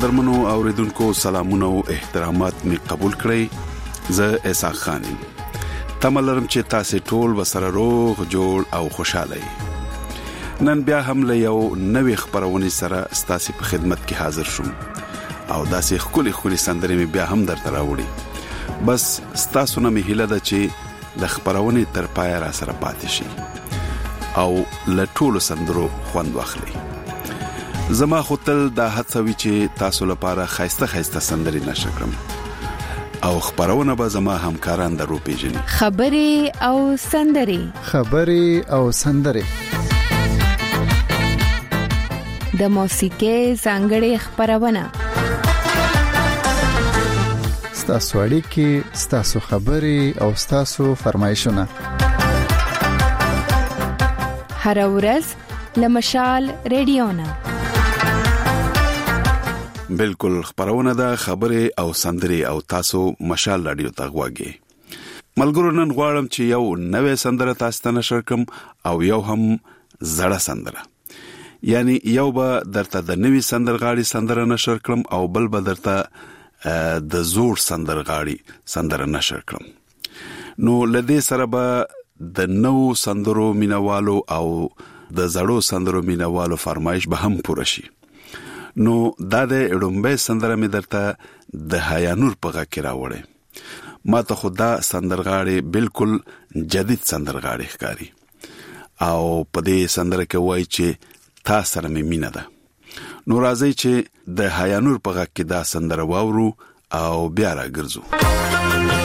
قدرمنو اوریدونکو سلامونه او احترامات می قبول کړئ. زه اسحاق خان تملرم چې تاسو ټول وسره روغ جوړ او خوشاله یې. نن بیا هم له یو نوې خبرونه سره ستاسو په خدمت کې حاضر شوم او داسې خولي سندرې می بیا هم درته راوړي. بس ستاسو نه می هیله ده چې د خبرونه تر پای را سره پاتې شي او له ټولو سندرو خوند واخلئ. زما خپل د هڅوي چې تاسو لپاره خاصه سندرې نشکرم او خبرونه به زما همکاران درو پیژني. خبري او سندري د موسیقي څنګه خبرونه ستاسو اړیکې، ستاسو خبري او ستاسو فرمایشونه هر ورځ لمشال رادیو نه بالکل خبرونه ده خبره او سندري او تاسو مشال رادیو ته غواګي. ملګرو نن غواړم چې یو نوې سندره تاسو ته نشر کوم او یو هم زړه سندره. یعنی یو به درته د نوې سندرغاړي سندره نشر کړم او بل به درته د زوړ سندرغاړي سندره نشر کړم. نو لدې سره به د نو سندرو مینوالو او د زړو سندرو مینوالو فرمایش به هم پوره شي. نو دا د اډومبه سندره می درته د حیانور په غا کې راوړې. ما ته خدا سندرغاړي بالکل جدید سندرغاړي ښکاری او په دې سندره کې وایي چې تا سره می مینه ده. نو راځي چې د حیانور په غا کې دا سندره واورو او بیا راګرځو.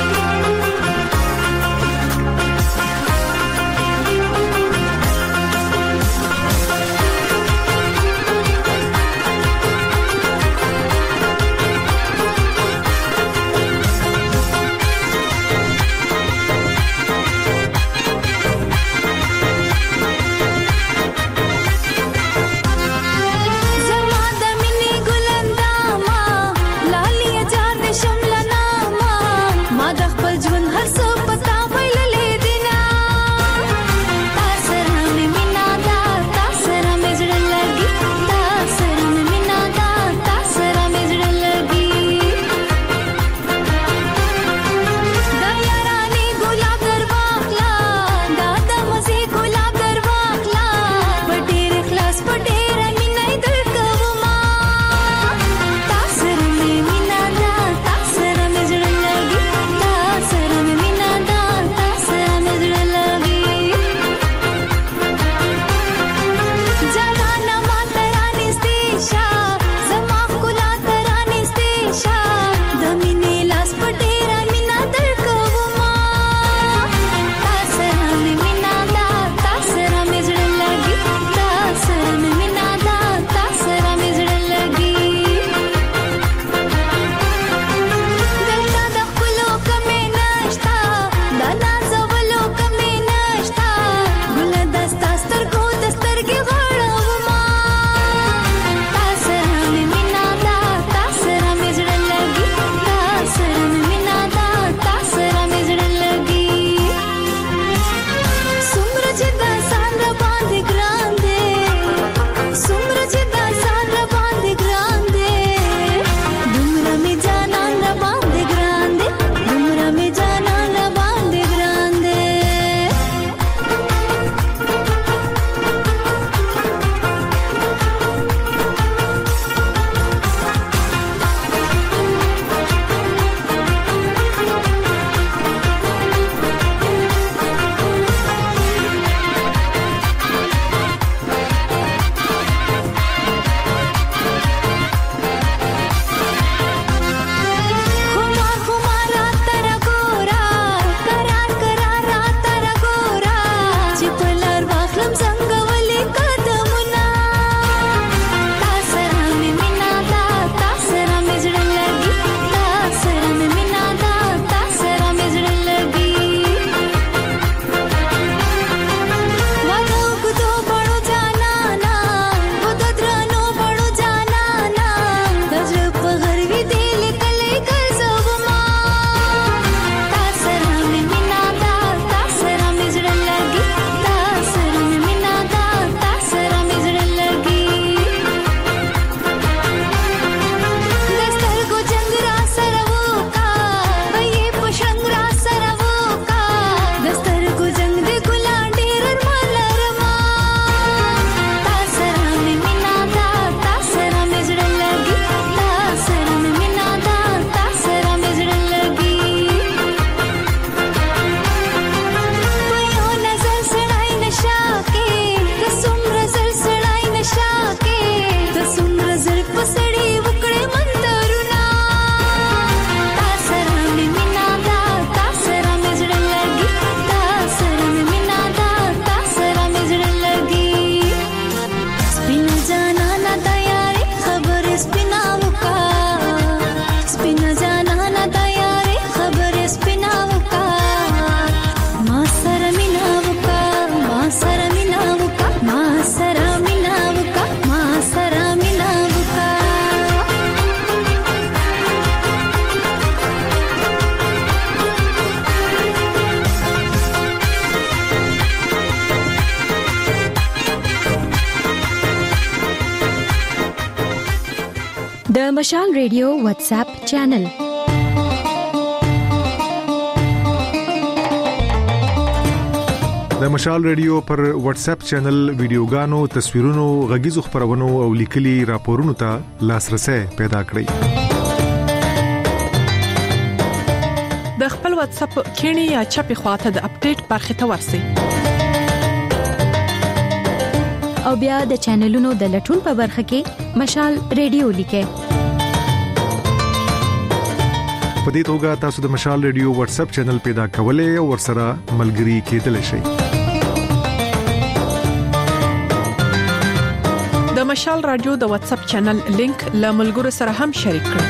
مشال ریډیو واتس اپ چینل. د مشال ریډیو پر واتس اپ چینل ویډیوګانو، تصویرونو، غږیزو خبرونو او لیکلي راپورونو ته لاسرسي پیدا کړئ. د خپل واتس اپ کینی یا چپی خواته د اپډیټ برخه ته ورسی او بیا د چینلونو د لټون په برخه کې مشال ریډیو لیکه. په دې توګه تاسو د مشال ریډیو واتس اپ چینل پیدا کولای او ورسره ملګري کېدلی شئ. د مشال رادیو د واتس اپ چینل لینک له ملګرو سره هم شریک کړئ.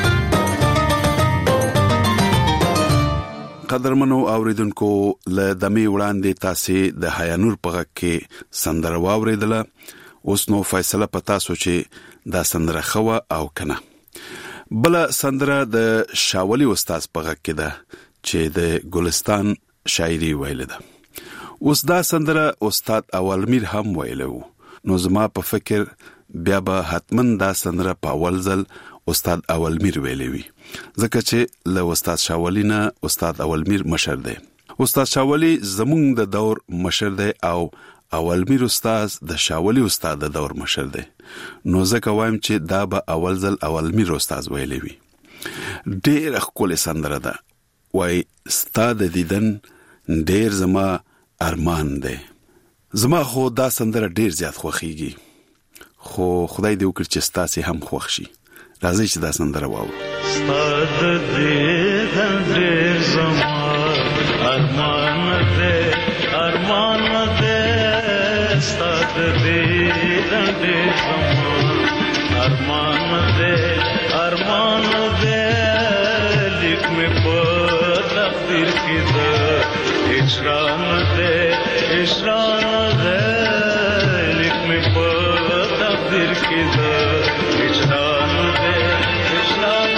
قدرمنو اوریدونکو، له دمه وړاندې تاسو د حیانور په غږ کې سندره واوریدله. اوس نو فیصله پتا سو چې دا سندره خو او کنه. بل سندره د شاولی استاد په غږ کې ده چې د ګلستان شاعري ویل ده. اوس دا سندره استاد اولمیر هم ویلو. نو زما په فکر بیا به حتمن دا سندره په اول ځل استاد اولمیر ویلوي، ځکه چې له استاد شاولی نه استاد اولمیر مشر دی. استاد شاولی زمونږ د دور مشر دی او اولمیر استاد د شاولی استاد د دور مشر دی. نو ځکه وایم چې دا به اول ځل اولمیر استاد ویلوي. ډېر ښکلې سندره ده. وای استاد دیدن ډېر زما ارمان دی. زما خو دا سندره ډېر زیات خوښیږي، خو خدای دې وکړي چې ستاسو هم خوښ شي. راځي چې دا سندره واورو. استاد دیدن ډېر زما ارمان دی، ارمان دی. استاد دیدن ډېر زما ارمان دی، ارمان دی. لیک مې په تقدیر کې ده اجرام دی، اجرام دی. لیک مې په تقدیر کې ده اجرام دی، اجرام.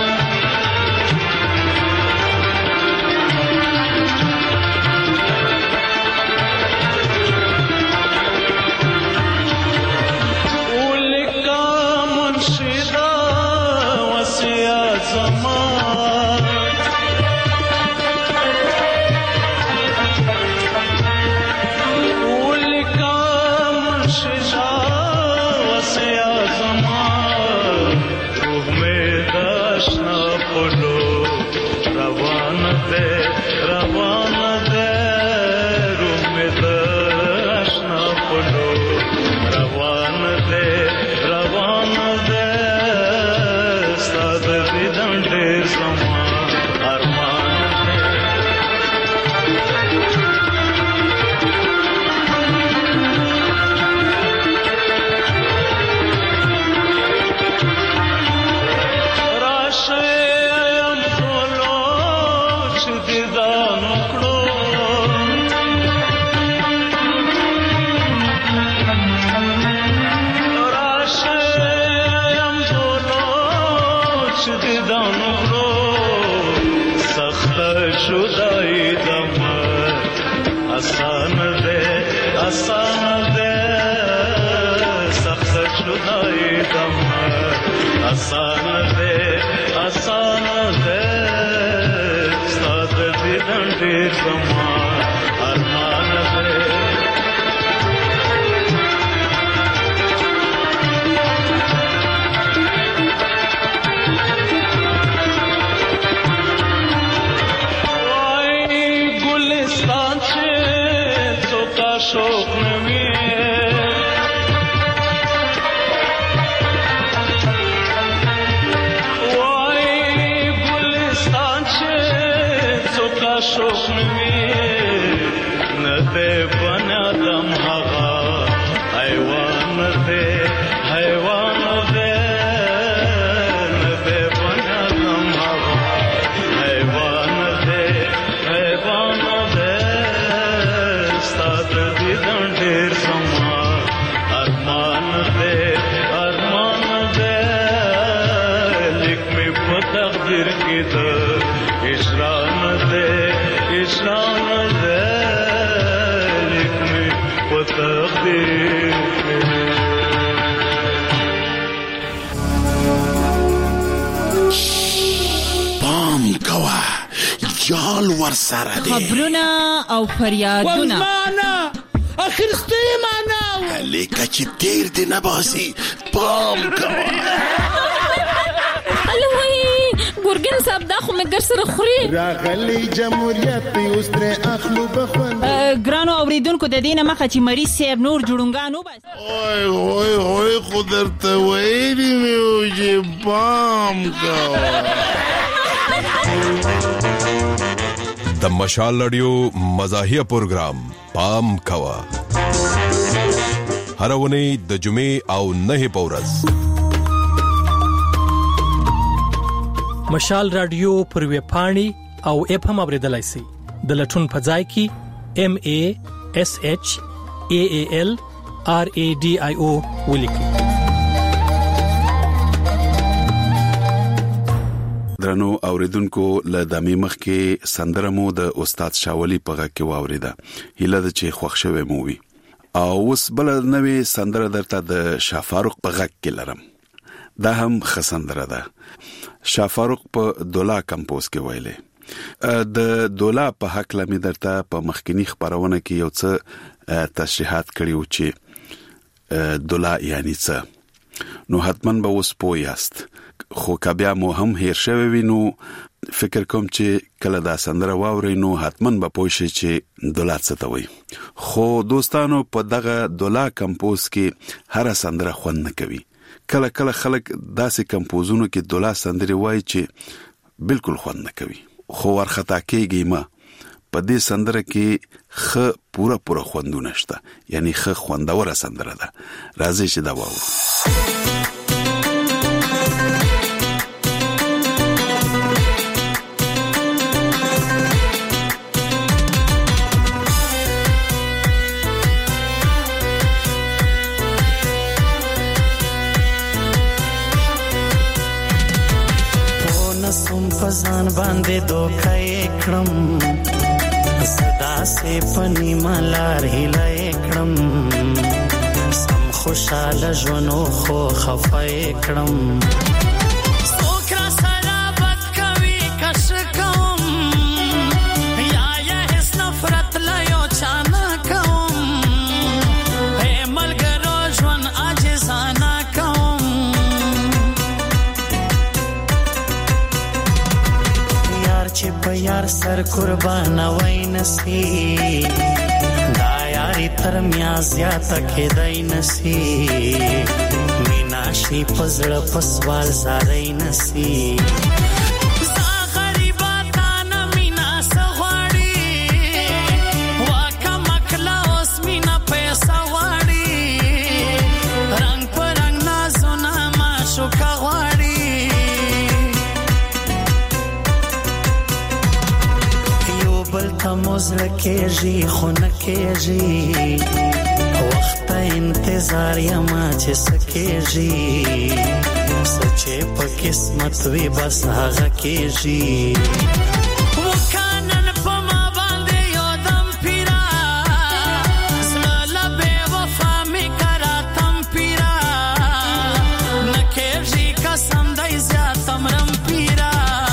کمال ورسره دی. خبرونه او فریادونه والمانا اخرستي معنا لکه چې تیر دی نه باسي پام کوه. ګورګین صاحب دا خو مې ګر سره خوري. راغلی جمهوریت اوس ترې اخلو بخوند. ګرانو اوریدونکو د دې نه مخه چې مریض صاحب نور جوړونګان وباسي. اوه خو درته ویلي مې وو چې پام کوه. د مشال رادیو مزاحیه پروګرام پام کوه. هر ونی د جمعې او نه پورز مشال رادیو پر ویب پاڼې او اپ هم اوریدلای شئ. د لټون په ځای کې MASHALRADIO ولیکئ. درنو اوریدونکو له دمه مخ کې سندره مو د استاد شاولی په غږ کې واوریده. هیله ده چې خوښ شوي مو وي. او اوس بل نوې سندره درته د شافاروق په غږ کې لرم. دا هم خسندره ده. شافاروق په دولا کمپوز کې ویلې. د دولا په حق لمې درته په مخکینی خبرونه کې یو څه تشریحات کړیو چې دولا یعنی څه. نو حتمن به اوس پوه یاست. خو کبیا مو هم هیر شوی وینو فکر کوم چې کله دا سندره واوري نو حتمن به پوه شي چې دولا څه ته وایي. خو دوستانو په دغه دولا کمپوز کې هر سندره خوند نه کوي. کله کله خلک داسې کمپوزونو کې دولا سندري وایي چې بالکل خوند نه کوي. خو ورخطا کېږي ما په دې سندره کې پورا خوندونه شته. یعنی خوندوره سندره ده. راځي چې دا واورو. سم فزان باندې دوکای کړم صدا سے پنی مالار هلای کړم سم خوشاله ژوندو خو خفای کړم سوکرا سره بد کوي کش کوم یا هیڅ نفرت لا یو چانا کوم هه ملګرو ژوند عاجزانه کوم چې په یار سر قربان وای نسی دا یاري تر میا زیاته کېدای نسی مینا شي پزړه پسوال زارای نسی زا غریباتا نه مینا سغواړي واکه مکلا اوس مینا پیسې واړي رنگ پر رنگ نازونه ما شو کغواړي بلتا موزل کېږي خو نه کېږي وخت انتظار یما چې سکېږي سچې په قسمت وي بس هغه کېږي وکانن په ما باندې یو دم پیرا زړه به وفا می کرا تم پیرا نه کېږي قسم دای زیاتم رم پیرا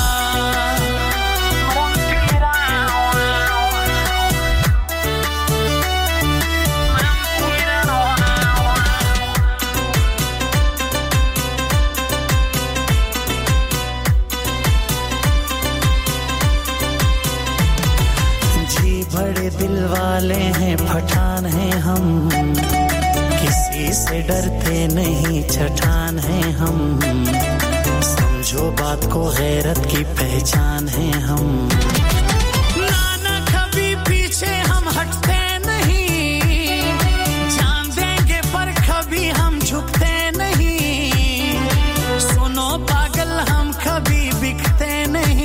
दिल वाले हैं पठान हैं हम किसी से डरते नहीं छठान हैं हम समझो बात को गैरत की पहचान हैं हम नाना कभी पीछे हम हटते नहीं जान देंगे पर कभी हम झुकते नहीं सुनो पागल हम कभी बिकते नहीं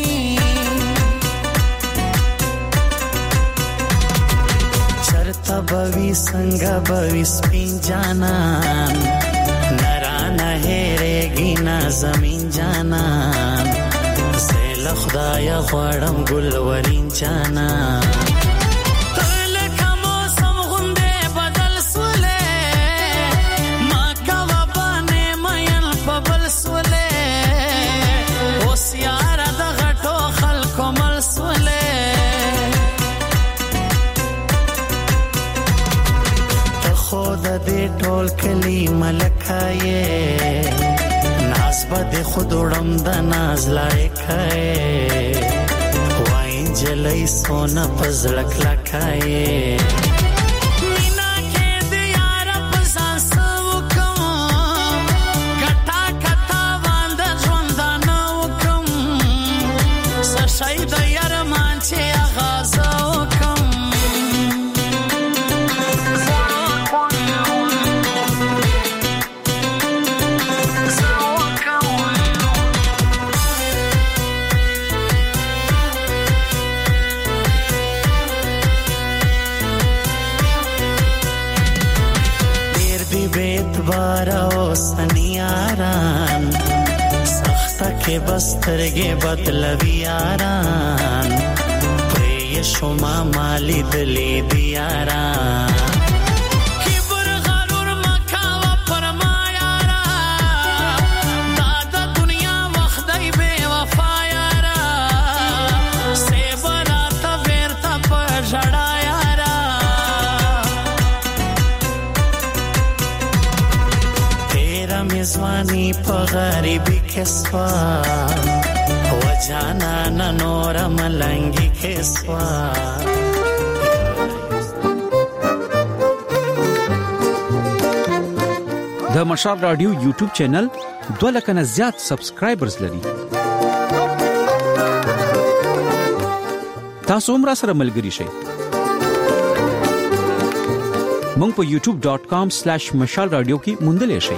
बवी संगा बवी स्पिन जाना नराना हेरेगी ना जमीन जाना सेल खुदाया ख्वाड़म गुलवरीन जाना तल का मौसम गुंदे बदल सुले माँ का वबाने मयन पबल सुले ओस यारा दा घटो खल कोमल सुले ټول کلی ملکایې ناز بد خودړم د ناز لایکایې وای جلای سونا پزړک لکایې سنیاران سخته کې بسترګې بدلوي یاران پرې شوما مالی دلی دیاران کبر غرور مکاوه پرما یارا دا د دنیا وخدای بے وفا یارا سیبرا تا ورتا پژړا میزوانی په غریبی کې سوا و جانا نور ملنګي کې سوا د مشال رادیو یوټیوب چینل 2 لک نه زیات سبسکرایبرز لري تاسو هم را سره ملګري شئ مونږ په youtube.com/mashalradio کې موندلې شئ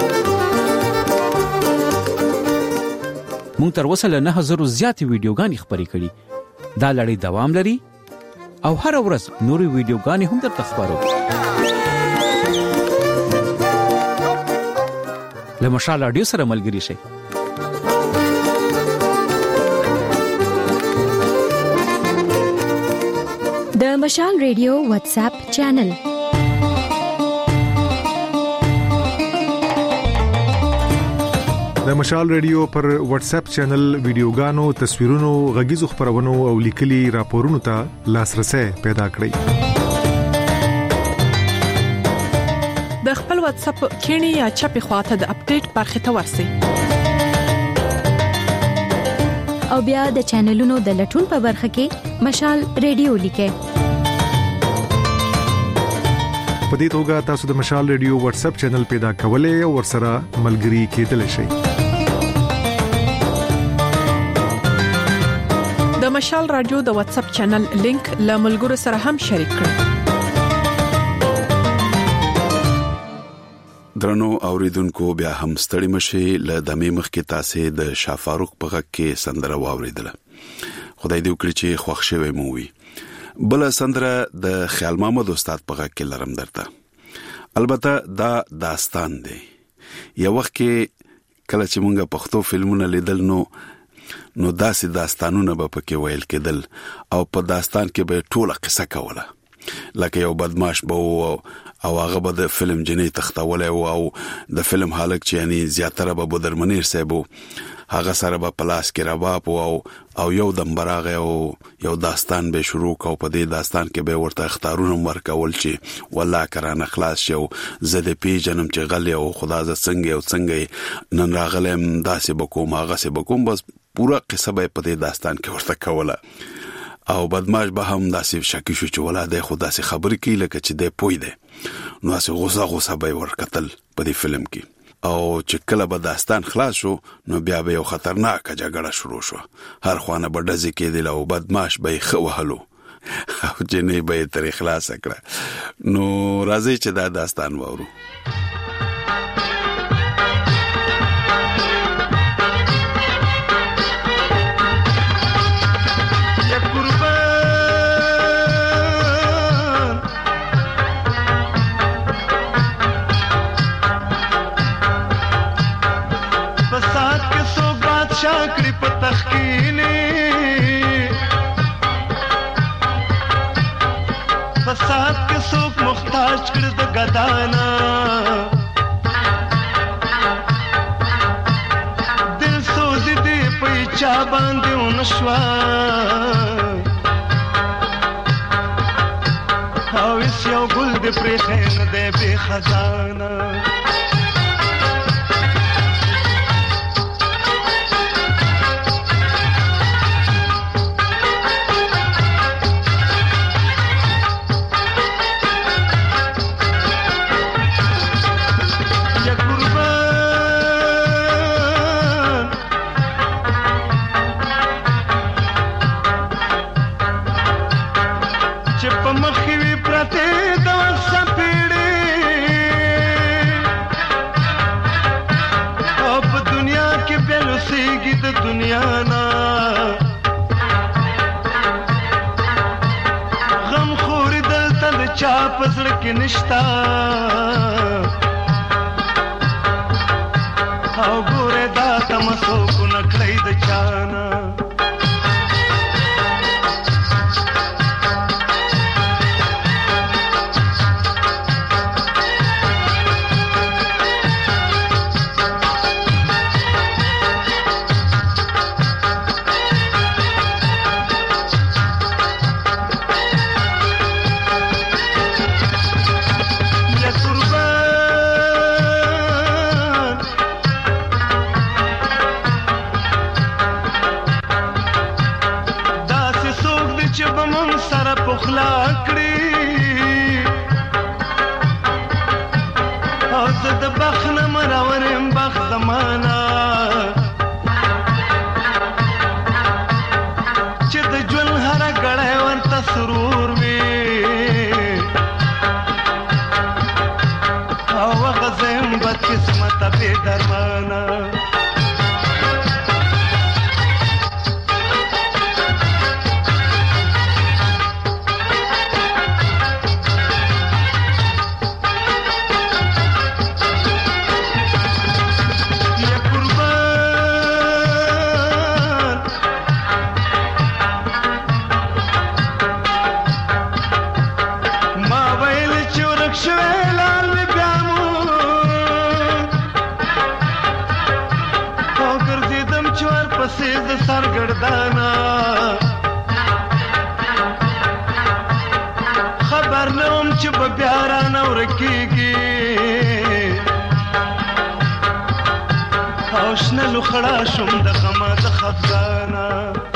مونږ تر اوسه له 9000 زیاتې ویډیوګانې خپرې کړې دا لړۍ دوام لري او هر ورځ نورې ویډیوګانې هم درته خبرو له مشال رادیو سره ملګري شئ د مشال رادیو واتس اپ چینل د مشال رادیو پر واتس اپ چینل ویډیوګانو تصویرونو غږیزو خبرونو او لیکلي راپورونو ته لاسرسي پیدا کړئ د خپل واتس اپ کینی یا چپی خواته د اپډیټ برخه ته ورسئ او بیا د چینلونو د لټون په برخه کې مشال رادیو لیکه په دې توګه تاسو د مشال رادیو واتس اپ چینل پیدا کولای او ورسره ملګري کېدلی شئ د مشال رادیو د واتس اپ چینل لینک له ملګرو سره هم شریک کړئ درنو اوریدونکو بیا هم ستړي مشي له دمه مخ کې تاسو د شافاروق په غږ کې سندره واوریدله خدای دې وکړي چې خوښ شوي مو وي بل سندره د خیال محمد استاد په غږ کې لرم درته البته دا داستان دی یو وخت کې کله چې مونږه پښتو فلمونه لیدل نو داسې داستانونه به پکې ویل کېدل او په داستان کې به ټوله قصه کوله لکه یو بدمعاش به او هغه به د فلم جنې تختولای او د فلم حالک چې یعنی زیاتره به بدرمنیر صاحب هغه سره به پلاس کې رباب او یو دم براغه او یو داستان به شروع کو په دې داستان کې به ورته اختارونه ورکول چې والله کرانه خلاص شو زده پی جنم چې غل او خدا ز څنګه نن راغلم داسې بکوم هغه سه بکوم بس پورا قصه به په دې داستان کې ورته کوله او بدمعاش به هم داسې شکی شو چې ولاده خدا سه خبر کی لکه چې د پوی ده نو اسه غوسه به ورکتل په دې فلم کې او چې کله به داستان خلاص شو نو بیا به یو خطرناک جګړه شروع شو هر خوانه به ډزې کېدل او بدمعاش به خو وهلو او جنې به تر خلاص کړه نو راځي چې دا داستان وورو شاکری په تخکینی فساد کې څوک محتاج کړ د غدانا دل سوز دې په چا باندې ونشوا او یو ګل دې پرې خین دې به خزانه پزړ کې نشتا او ګوره دا تمسو کو نکړې د چانا خبر نوم چې په بیا نه ورکیږي او شنه لوخړه شوم د غمه د خفګانه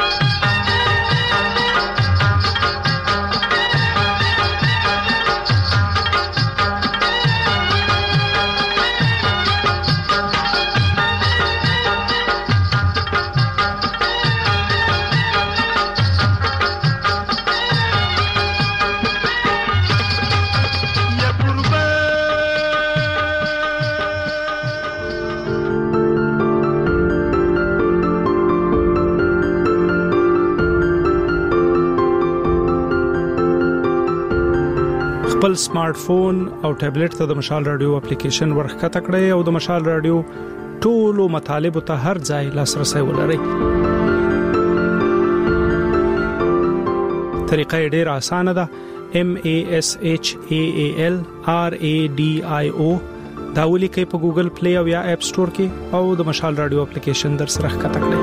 خپل سمارټ فون او ټابلیټ ته د مشال رادیو اپلیکیشن ورخکته کړئ او د مشال رادیو ټولو مطالبه ته هر ځای لاسرسي ولرئ. طریقه ډیره اسانه ده. MASHALRADIO دا ولیکئ په ګوګل پلی او یا اپ سٹور کې او د مشال رادیو اپلیکیشن در سره ښکته کړئ.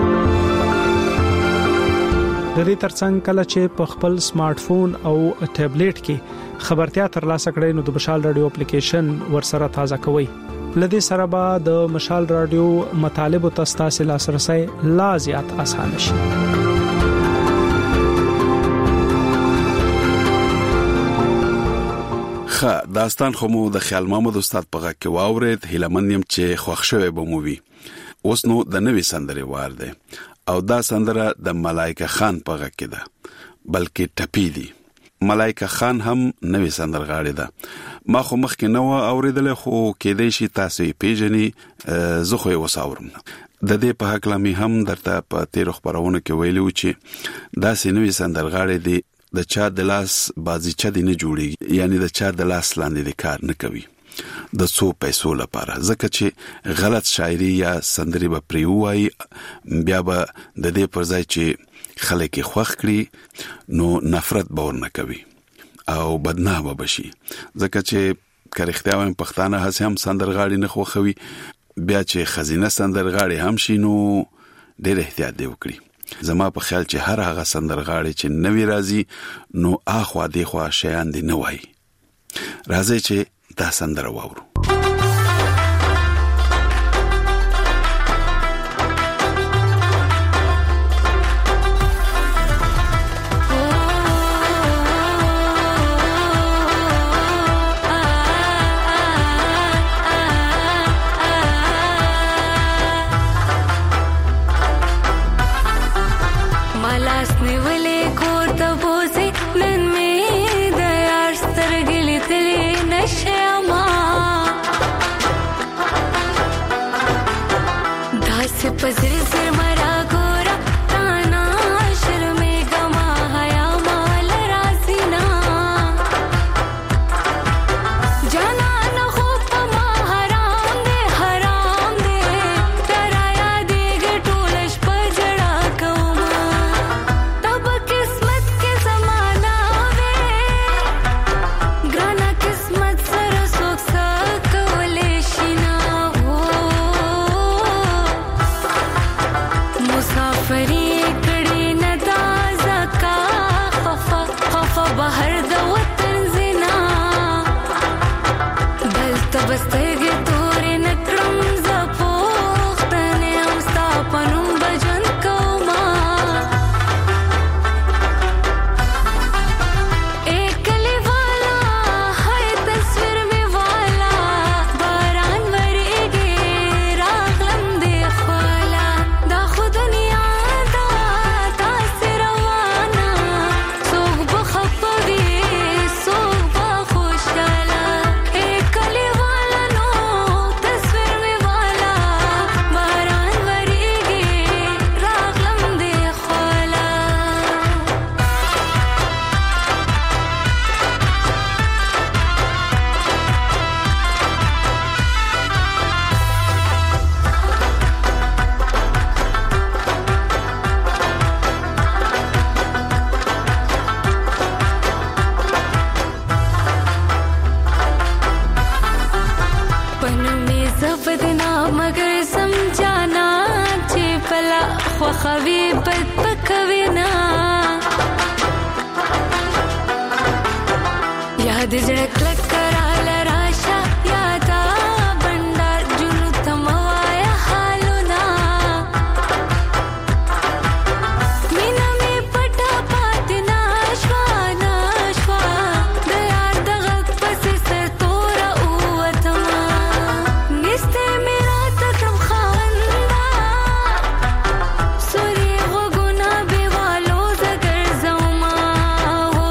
د دې ترڅنګ کله چې په خپل سمارټ فون او ټابلیټ کې خبرتیا ترلاسه کړئ نو د مشال رادیو اپلیکیشن ورسره تازه کوئ. لدې سره به د مشال رادیو مطالبه تاسو لاسرسي لا زیات آسان شي. داستان خو مو د خیال محمد استاد په غږ کې واورید. هیلمنیم چې خوښ شوی به مو وي. اوس نو د نوې سندرې وار دی او دا سندره د ملائکه خان په غږ کې ده بلکې ټپی دی. ملائکه خان هم نوې سندرغاړې ده. ما خو مخکې نو اوریدل خو کېدې شي تاسو یې پیژنې زه خو یې وساورم. د دې په حق لامي هم درته په تیر خبرونه کې ویلو چې دا سینوي سندرغاړې دي د چا د لاس بازی چا دی نه جوړي یعنی د چا د لاس لاندې د کار نه کوي د څو پیسو لپاره ځکه چې غلط شاعري یا سندري به پریوای بیا به د دې پر ځای چې خلک خوښ کړي نو نفرت به ورنه کوي او بدنامه بشي ځکه چې کریختیا وایم پښتانه هڅه هم سندرغاړي نه خوخوي بیا چې خزینه سندرغاړي هم شي نو ډېر احتیاط دی وکړي. زما په خیال چې هر هغه سندرغاړي چې نوی راځي نو اخوا دی خوا شیان دی نه وای راځي چې دا سندره واورو. पजरे से मरा गोरा ताना शर्मे गमा हया माल रासीना जाना न हो पमा हराम दे तराया देगे टोलश पजड़ा कौमा तब किस्मत के समाना वे ग्राना किस्मत सर सोख सकवले शिना मुसाफरी कड़ी नदाज़ा का खफा बाहर द वतन ज़िना बल तबस्तगे तोरे नक्रम ज़पोख्तने उस्ता पनुम बजन कौमा एक कली वाला है तस्वीर में वाला बारान वरेगे रागलम दे ख्वाला दा खुद दुनिया दा तासिर वाना सोग बखपगे सोग बखुशाला एक कली वाला नो तस्वीर में वाला बारान वरेगे रागलम दे ख्वाला पन में जबदना मगर समझाना चे पला ख्वाखवी बद पकविना याद जड़क लग कराल राशा यादा बंडार जुनू तमवाया हालुना मीना में पटा पातना श्वा दयार दगक पसी सर तोरा उवतमा निस्ते मेरा तकम खावंदा सूरी वो गुना बेवालो जगर जौमा हो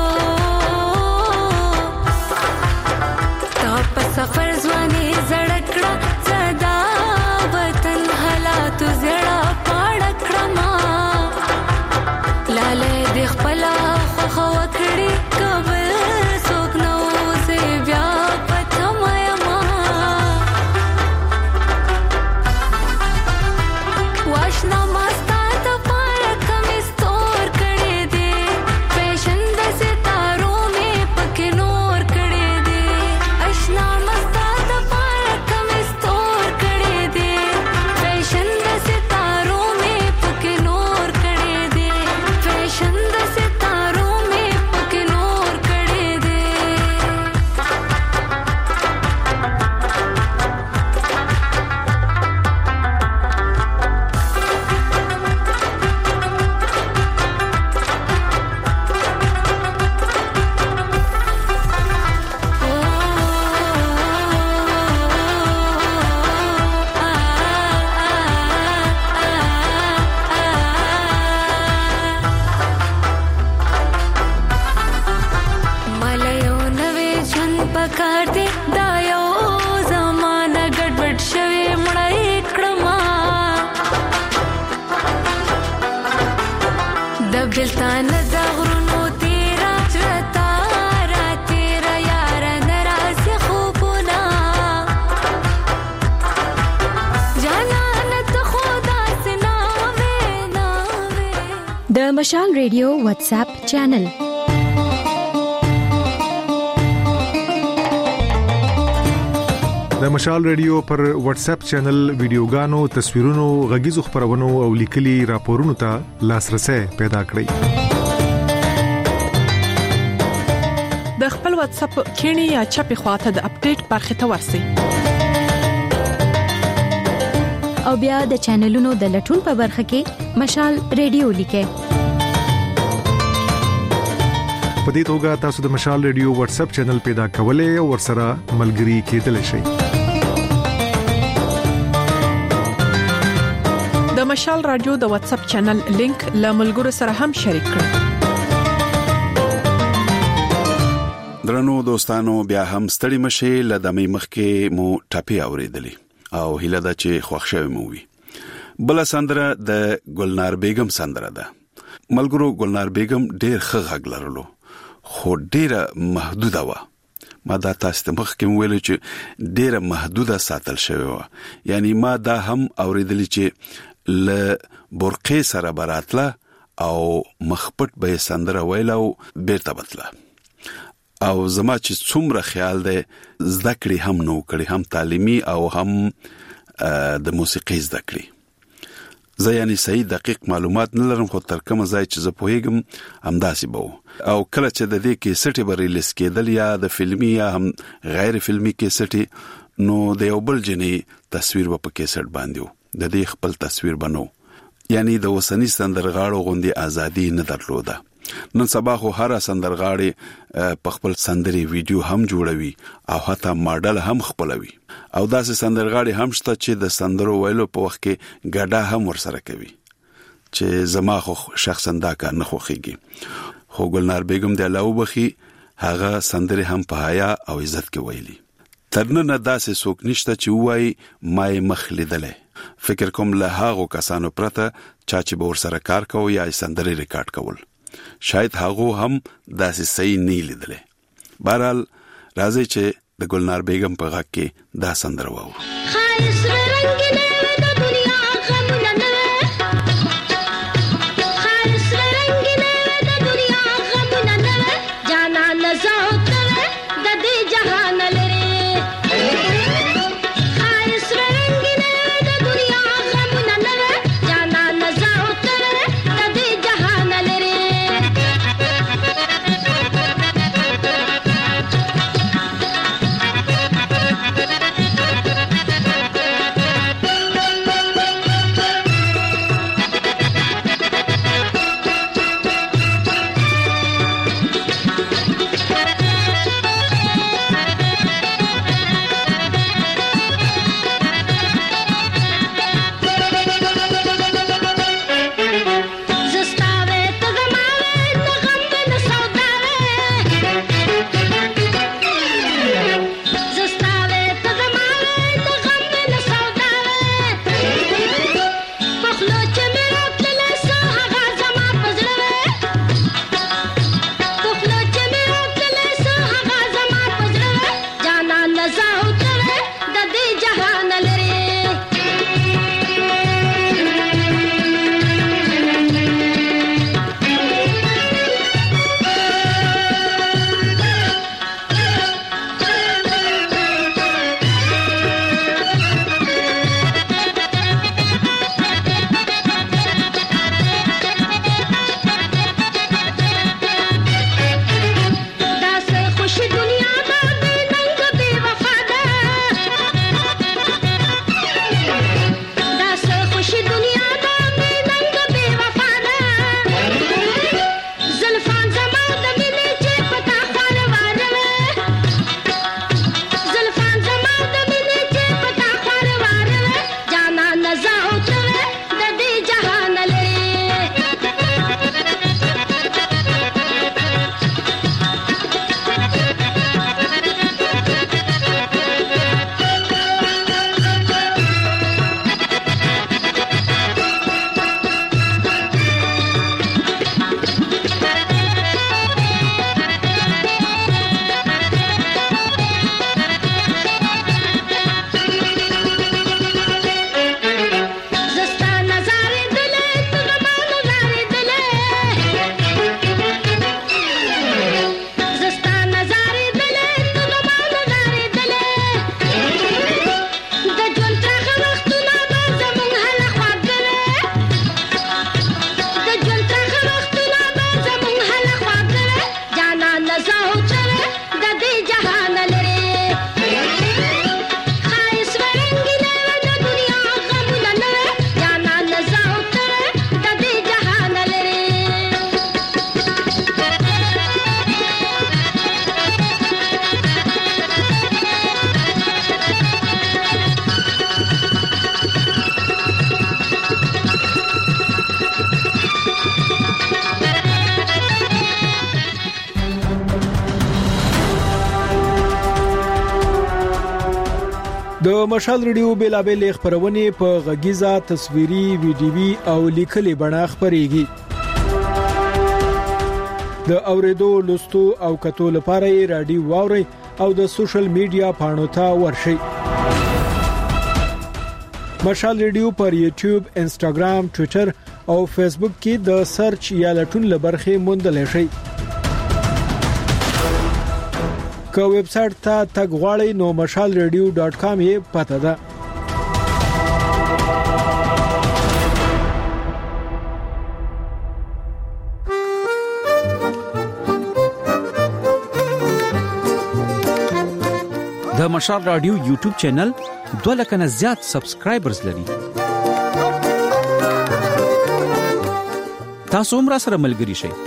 ताप सफर जवानी जड़कड़ा सदा वतन हला तु जड़ा पाड़कड़ा मां लाले देख पला खवकड़ी कबल सोकनो से व्यापत माया वाशना मस्ता तपारा कमिस तोर कड़े दे फैशन दसे तारों में पके नूर कड़े दे अशना मस्ता तपारा कमिस तोर कड़े दे फैशन दसे तारों में पके नूर कड़े दे फैशन दसे तारों में पके नूर कड़े दे मलयो नवे जन पकार दे दायो जमाना गड़बड़ शवे मड़ाई क्रमा दबिलता न दागरुनो तेरा जतारा तेरा यार नराज खूबुना जाना न तो खुदा से नावे د مشال ریډیو واتس اپ چینل د مشال ریډیو پر واتس اپ چینل ویډیوګانو تصویرونو غږیزو خبرونو او لیکلي راپورونو ته لاسرسي پیدا کړئ. د خپل واتس اپ کینی یا چپی خواته د اپډیټ برخه ته ورسی او بیا د چینلونو د لټون په برخه کې مشال ریډیو لیکه په دې توګه تاسو د مشال ریډیو واتس اپ چینل پیدا کولای او ورسره ملګري کېدلی شئ د مشال رادیو د واتس اپ چینل لینک له ملګرو سره هم شریک کړئ درنو دوستانو بیا هم ستړي مشي لدمې مخکې مو ټاپي اوریدلی او هیله ده چې خوښ شوي مو وي بل سندره د ګلنار بیگم سندره ده ملګرو ګلنار بیگم ډېر ښه غږ لرلو خو ډېره محدوده و ما دا تاسو ته مخکې ویل چې ډېره محدوده ساتل شوی و یعنی ما دا هم اوریدلی چې ل برقې سره براتله او مخپټ به سندره ویلو بیرته بتله او زما چې څومره خیال ده زده کړې هم نو کړې هم تعلیمي او هم د موسیقي زده کړې زه یعنی صحیح دقیق معلومات نه لرم خو تر کومه ځای چې زه پوهیږم همداسې به او کله چې د دې کیسټي به ریلیز کېدل یا د فلمي یا هم غیر فلمي کیسټي نو د یو بل جنې تصویر په کیسټ باندې د دې خپل تصویر بنو یعنی د وسنی سندرغاړو غوندي ازادي نه درلوده نن سبا خو هر سندرغاړي په خپل سندري ویډیو هم جوړوي او حتی ماډل هم خپلوي او داسې سندرغاړي هم شته چې د سندرو ویلو په وخت کې ګډه هم ورسره کوي چې زما خو شخصا دا کار نه خوخيږي خو ګلنار بیگم د الله وبخي هغه سندري هم په حیا او عزت کې ویلي ترنه داسې څوک نشته چې وای مای مخلیدله فکر کوم له هغه کسانو پرته چې به ورسره کار کوي یا سندري ریکارډ کول شاید هغه هم داسې صحیح نه لیدله بهرحال راځي چې د ګلنار بیگم په غږ کې دا سندره واو خالص رنگینه د دنیا غمونه نه خالص رنگینه د دنیا غمونه نه جانا نزاوت د دې جهان لري خالص رنگینه د دنیا غمونه نه جانا نزاوت د دې جهان لري د مشال ریډیو بیلابل خبرونه په غږیزه تصویري ویډیوي او لیکلي بڼه خبريږي د اوریدو لوستو او کتو لپاره رادیو واوري او د سوشل میډیا پاڼو ته ورشي مشال ریډیو پر یوټیوب انستګرام ټوئیټر او فیسبوک کې د سرچ یا لټون لبرخه موندل شي که ویب سټ ته تګ غواړئ نو mashalradio.com یې پته ده د مشال رادیو یوټیوب چینل 2 لک نه زیات سبسکرایبرز لري تاسو هم را سره ملګري شئ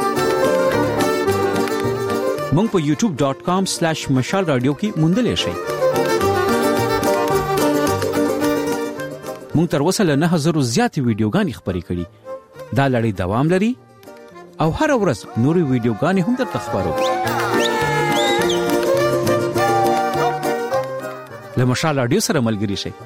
مونږ په youtube.com/mashalradio کې موندل شئ مونږ تر اوسه له 9000 زیات ویډیوګانې خبرې کړې دا لړۍ دوام لري او هر ورځ نوري ویډیوګانې هم درته خبرو له مشال رادیو سره ملګري شئ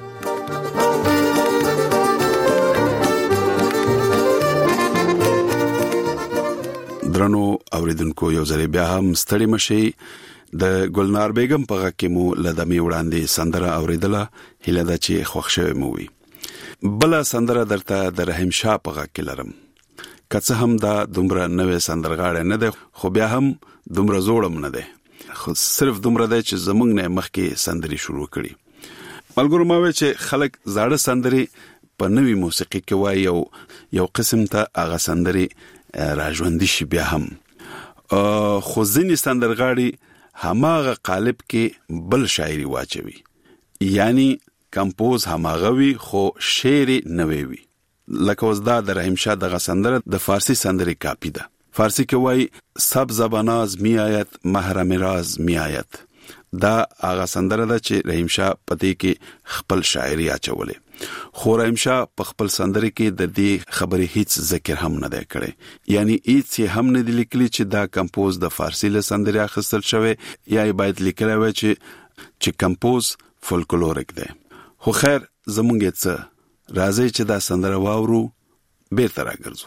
درنو اوریدونکو یو ځل بیا هم ستړي مشي د ګلنار بیگم په غږ کې مو لدمي وړاندې سندره اوریدله هله د چې خوښ مو وي بل سندره درته د رحیم شاه په غږ کې لرم کڅه هم دا دومره نوې سندرغاړې نه ده خو بیا هم دومره زوړم نه ده خو صرف دومره ده چې زمونږ نه مخکې سندري شروع کړي ملګرو ما وی چې خلک زاړه سندري په نوې موسیقي کې وایي یو قسم ته هغه سندري راژوندي شي بیا هم خو ځینې سندرغاړي هماغه قالب کې بل شاعري واچوي یعنی کمپوز هماغه وي خو شعر نه وي لکه اوس دا د رحیم شاه دغه سندره د فارسی سندري کاپی ده فارسی کې وایي سب زباناز می آیت محرم راز می آیت دا هغه سندره ده چې رحیم شاه پدې کې خپل شاعري اچولې خو رحیم شاه په خپل سندره کې د دې خبرې هیڅ ذکر هم نه دی کړی یعنی هیڅ هم نه دی لیکلی چې دا کمپوز د فارسی له سندره اخیستل شوی یا باید لیکلی وي چې کمپوز فولکلوریک دی خو خیر زمونږ څه راځي چې دا سندره واورو بیرته راګرځو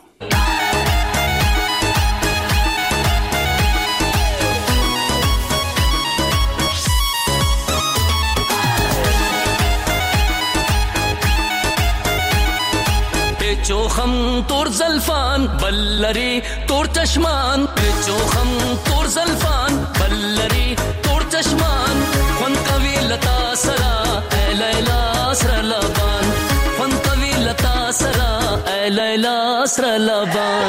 چوخم تور زلفان بلری تور چشمان چوخم تور زلفان بلری تور چشمان خون کوي لتا سرا اے لیلا سر لبان خون کوي لتا سرا اے لیلا سر لبان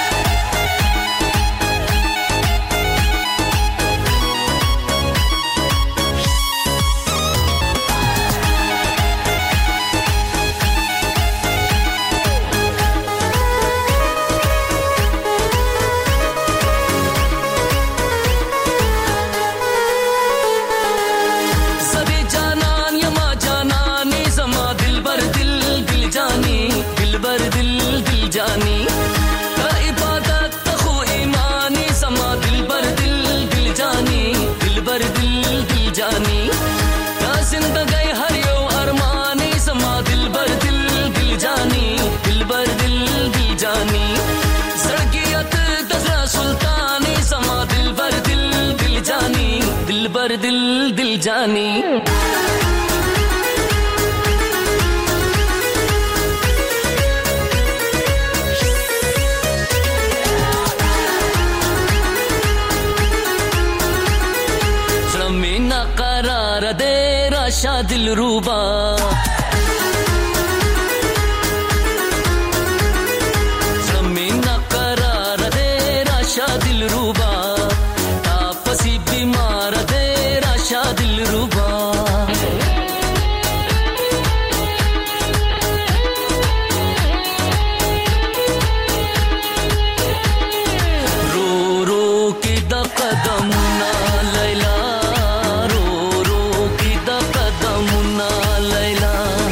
दिल दिल जानी ज़मीना करार दे राशा दिल रूबा ज़मीना करार दे राशा दिल रूबा तापसी बीमार दे राशा दिल रूबा रो रो की द कदम ना लैला रो रो की द कदम ना लैला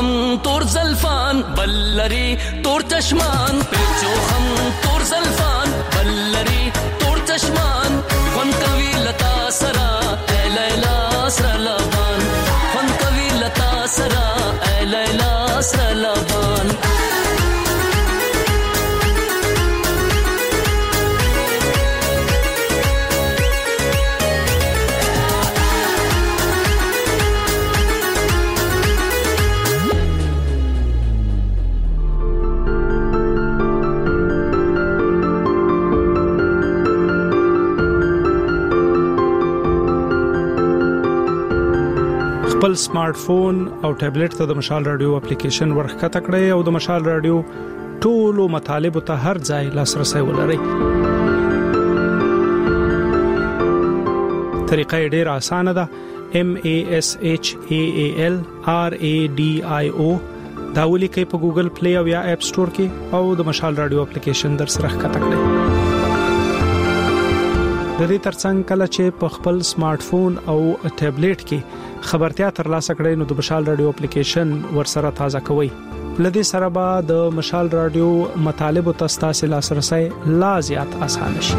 هم تور زلفان بلری تور چشمان پیچو هم تور زلفان بلری تور چشمان خون کوي لتا سرا اے لیلا سر لبان خون کوي لتا سرا اے لیلا سر لبان خپل سمارټ فون او ټابلیټ ته د مشال رادیو اپلیکیشن ورخته کړئ او د مشال رادیو ټولو مطالب ته هر ځای لاسرسي ولرئ. طریقه ډیره اسانه ده. MASHALRADIO دا ولیکئ په ګوګل پلی او یا اپ سٹور کې او د مشال رادیو اپلیکیشن در سره ښکته کړئ. د دې ترڅنګ کله چې په خپل سمارټ فون او ټابلیټ کې خبرتیا ترلاسه کړئ نو د مشال رادیو اپلیکیشن ورسره تازه کوئ. لدې سره به د مشال رادیو مطالب او تاسو لاسرسي لا زیات اسانه شي.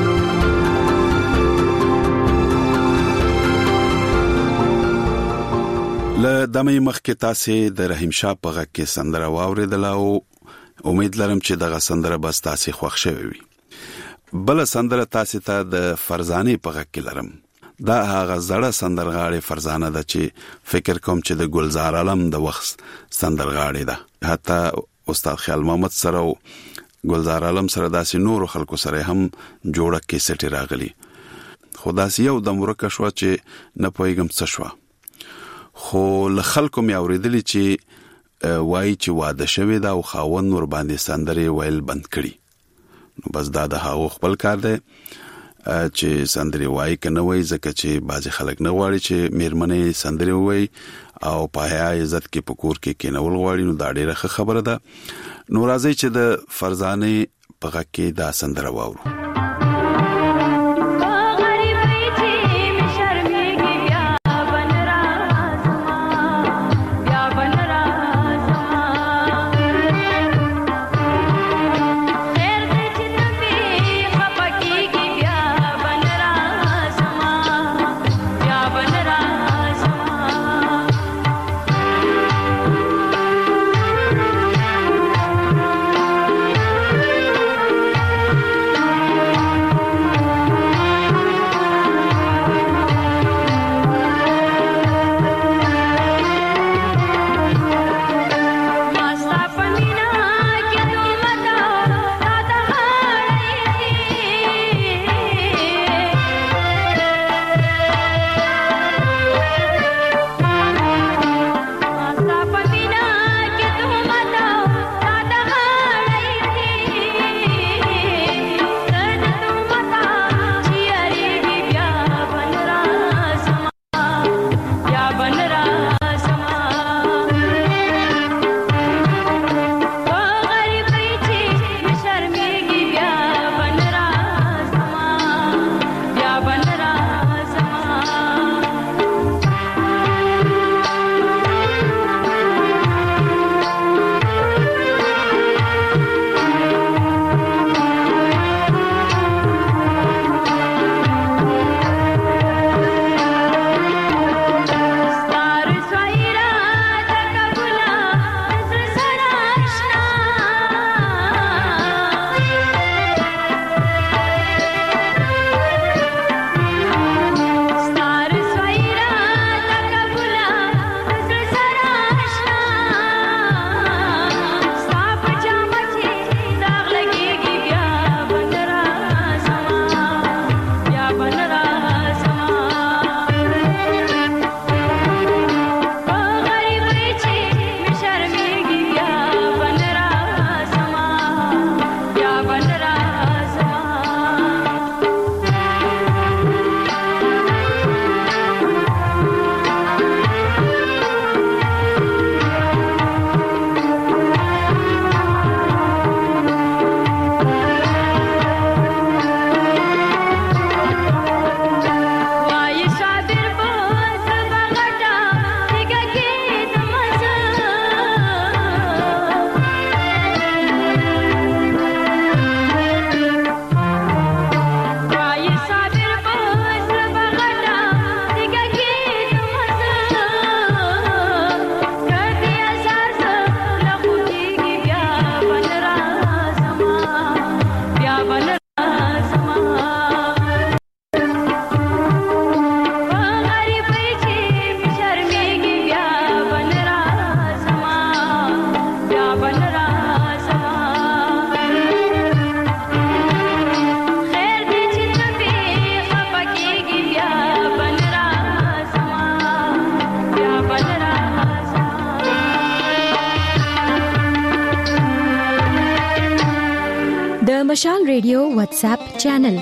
له دمه مخکې تاسو د رحیم شاه په غږ کې سندره واوریدل او امید لرم چې دغه سندره به تاسو خوښ شوي وي. بل سندره تاسو ته د فرزانه په غږ کې لرم. دا هغه زړه سندرغاړي فرزانه ده چې فکر کوم چې د ګلزار عالم د وخت سندرغاړي ده. حتی استاد خیال محمد سره او ګلزار عالم سره داسې نور خلکو سره هم جوړه کیسټ راغلي. خداسي یو د مرکه شو چې نه پويګم څه شو. خو له خلکو مې اوریدلی چې وای چې واده شوی دا او خاوند ور باندې سندري ویل بند کړي. نو بس دا د هغه خپل کار دی چې سندري وای کنه وای ځکه چې بعضی خلک نه غواړي چې میرمنې سندري وای او په حیا عزت کې پکور کې کینول غواړي. نو دا ډیره خبره ده. نو راځي چې د فرزانه په غږ کې دا سندره واورو. مشال ریډیو واتس اپ چینل.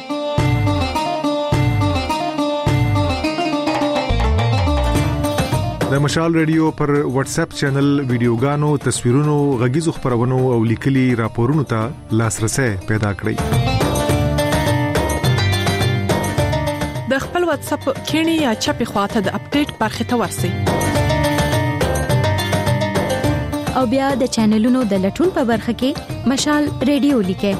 د مشال ریډیو پر واتس اپ چینل ویډیوګانو، تصویرونو، غږیزو خبرونو او لیکلي راپورونو ته لاسرسي پیدا کړئ. د خپل واتس اپ کینی یا چپی خواته د اپډیټ برخه ته ورسئ. او بیا د چینلونو د لټون په برخه کې مشال ریډیو لیکئ.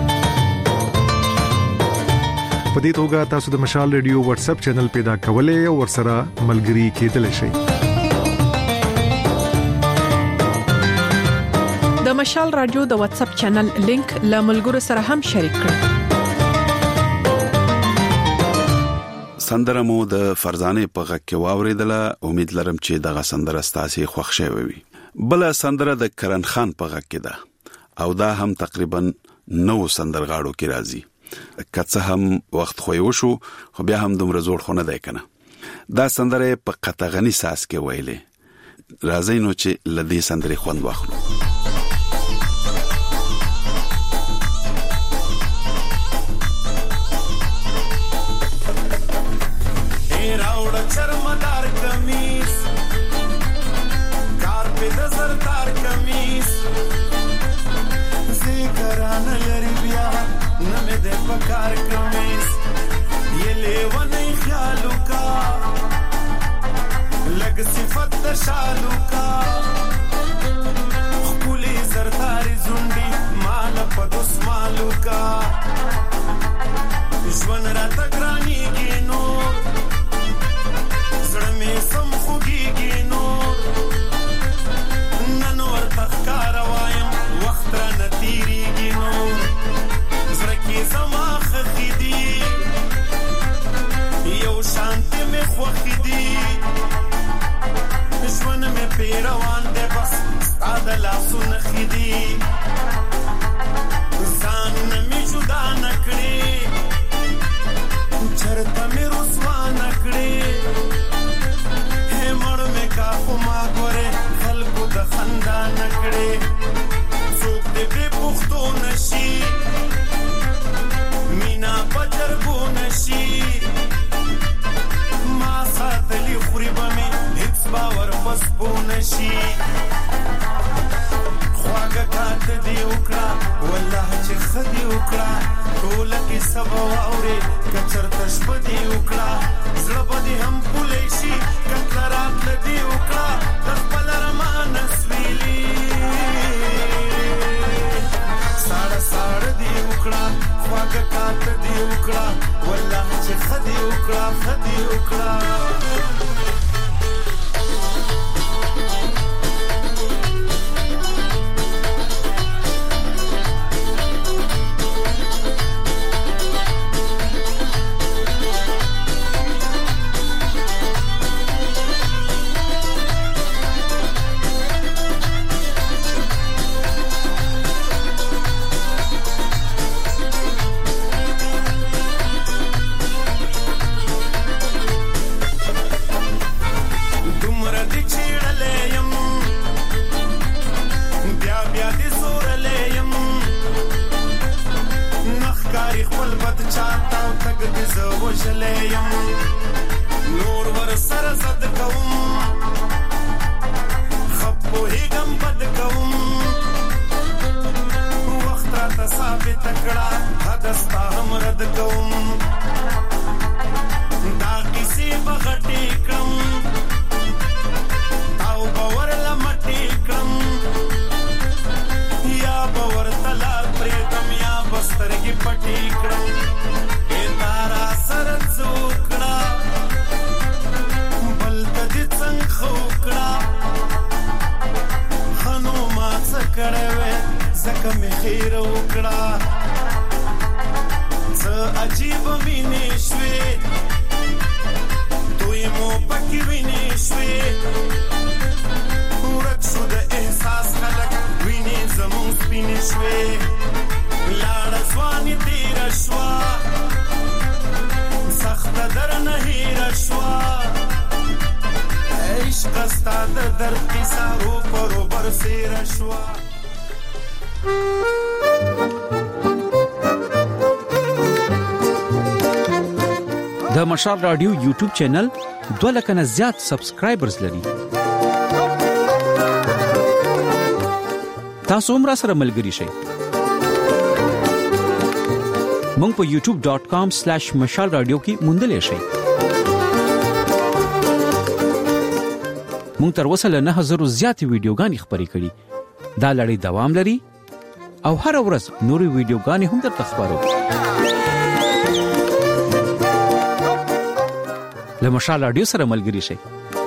په دې توګه تاسو د مشال ریډیو واتس اپ چینل پیدا کولای او ورسره ملګري کېدلی شئ. د مشال رادیو د واتس اپ چینل لینک له ملګرو سره هم شریک کړئ. سندره مو د فرزانه په غږ کې واوریدله. امید لرم چې دغه سندره ستاسو خوښ شوي وي. بل سندره د کرن خان په غږ کې ده او دا هم تقریبا 9 سندرغاړو کې راځي. کڅه هم وخت خو یو شو خو بیا هم دومره زوړ خو نه دی کنه. دا سندره په قطغنی ساس کې ویلې. راځي نو چې لدی سندره خوند واخلو. चरमदार कमीज कार पे दजरदार कमीज ज़िकरान लरी बिया नमे दे पकार कमीज ये लेवनी ख्यालू का लग सिफत शालू का खुली सरदारी जुंडी माल पदुस मालू का ईश्वन रात ग्रानी की नूर में सम खुगीगी नूर ननवर तखकार वायम वक्त را نتیریگی نور زرکی زما خخی دی یو شانتی می خوخی دی جون می پیروان دی بس ستاد لاسو نخی دی زان نمی جدا نکڑی چرتا می رسوا نکڑی کا خما ګوره خلکو د خندا نکړي څوک دې پښتو نشي مینا پچرګو نشي ما ساتلی خریبه می هیڅ باور پس پو نشي خواږه کات دی وکړه والله چې خدي وکړه ټول کې سبا اوري کچر تشب دی وکړه زړه باندې هم پولې شي کتلرات لدی وکړه د خپل رمان سویلی ساړه ساړه دی وکړه خواږه کات دی وکړه والله چې خدي وکړه خدي وکړه نور ور سر زد کوم خپو هیګم بد کوم وخت را ثابت کړه حدستا هم رد کوم دا کیسه بغټی کړم او باور لمټی کړم یا باور تلال پریتم یا بسترګي پټی کړم سر څوکړه بل تدې څنګه خوکړه خنو ما څکړه وې زکه مې خیر وکړه څه عجیب مینې شوې دوی مو پکې وینې شوې ورک شو د احساس خلک وینې زمون سپینې شوې لاړه ځواني تیر شوا سخت در نہیں رشوا عشق استاد در قصہ رو پروبر سے رشوا د مشال رادیو یوټیوب چینل 2 نه زیات سبسکرایبرز لري. تاسو هم راسره ملګري شئ. مونږ په youtube.com/مشال رادیو کې موندلې شئ. مونږ تر اوسه له 9000 زیاتې ویډیوګانې خپرې کړې. دا لړۍ دوام لري او هر ورځ نورې ویډیوګانې هم درته خبرو. له مشال رادیو سره ملګري شئ.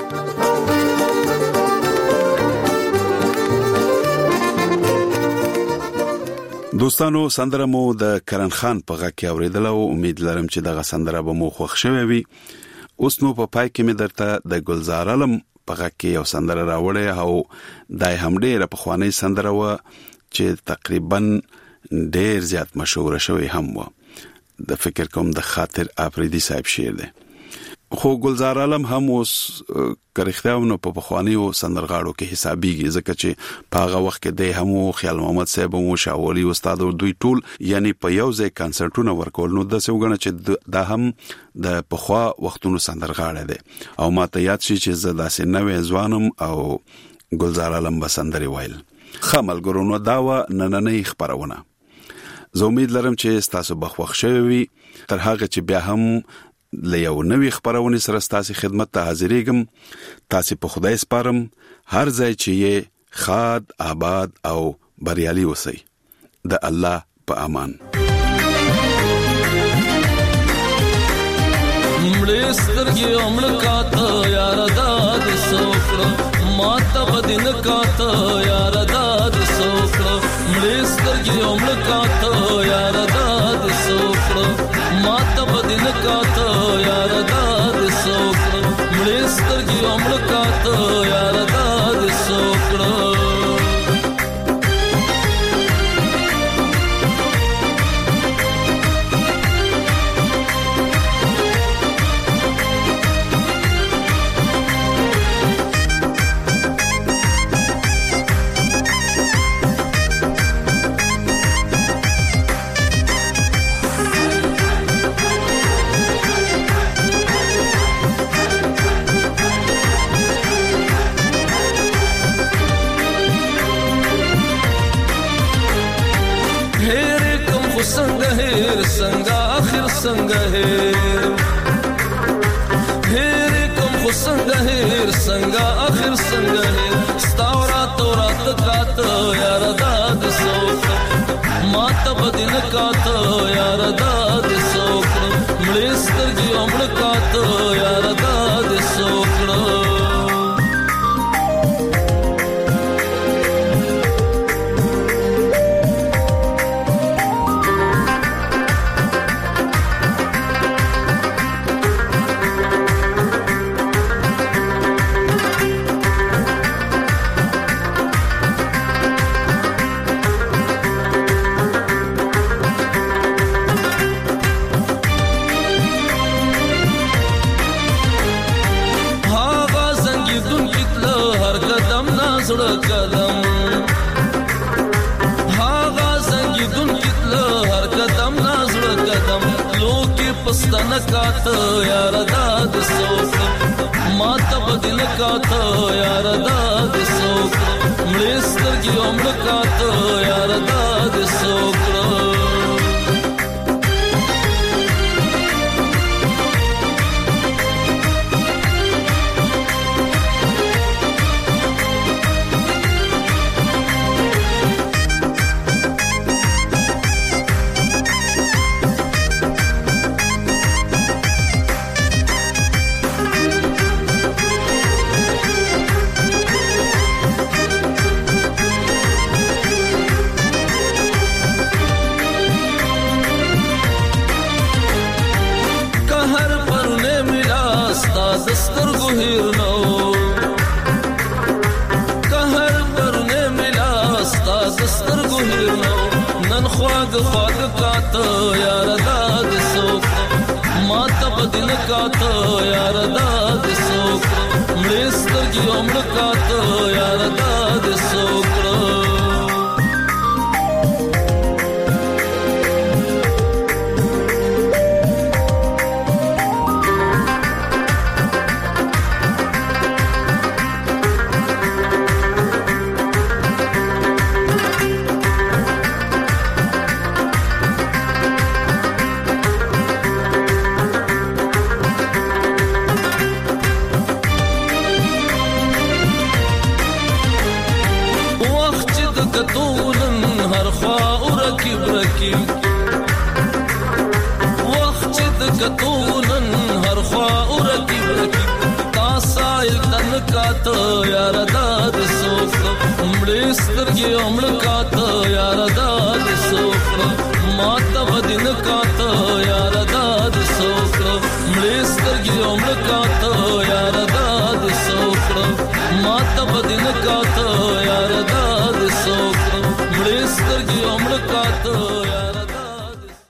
دوستانو سندره مو د کرن خان په غږ کې اوریدل او امید لرم چې دغه سندره به مو خوښ شوي وي. اوس نو په پای کې مې درته د ګلزار علم په غږ کې یو سندره راوړې او دای هم ډېره پخوانۍ سندره و چې تقریبا ډېر زیات مشهور شوی هم و. د فکر کوم د خاطر افریدی صاحب شعر دی. خو ګلزار علم هم اوس کرختاونو په پخوانیو سندرغاړو کې حسابيږي ځکه چې په هغه وخت کې د همو خیال محمد صاحب او شاولي استاد او دوی ټول یعنی په یو ځای کنسرټونه ورکول. نو د څوګنه چې دا هم د پخوا وختونو سندرغاړي دي او ماته یاد شي چې زه داسې نوې ځوانم او ګلزار علم بسندري وایل. خامل ګورونو داوا نننې خبرونه. زه امید لرم چې تاسو بخښ شوي تر هغه چې بیا هم لیو نوې خبرونه سره تاسو خدمت ته حاضرېږم. تاسو په خدای سپارم. هر ځای چې یې خاد آباد او بریالي اوسئ. د الله په امان. مړسترګي عمر کاته یار داد سوکړه ماته بدن کاته یار داد سوکړه مړسترګي عمر کاته یار داد سوکړه ماته بدن کاته یار داد سوکړه مړسترګي عمر کاته یار داد سوکړه संगा आखिर संग है हेरे कम खो संग है संगा आखिर संग है स्तावरा तोरात कात यार दाद सोक मात बदिन कात यार दाद सोक मलेस्तर जी अमर कात यार दाद सोकड़ा قدم هاغا زنګیدون کتله هر قدم نازړ قدم لوکي پستانه کات یار داد سوک ماته بدل کات یار داد سوک مړسترګي عمر کات یار داد سوک سترګو هیرنو قهر پرنه ملا استاد سترګو هیرنو نن خواږ خواږ کاته یار داد سوک ماته بدل کاته یار داد سوک مړسترګي عمر کاته یار داد سوک کتونن هر خوا ورکی تا سایل تن کاته یار داد سوک مړې سترګې عمر کاته یار داد سوک ما ته بدن کاته یار داد سوک مړې سترګې عمر کاته یار داد سوک ما ته بدن کاته یار داد سوک مړې سترګې عمر کاته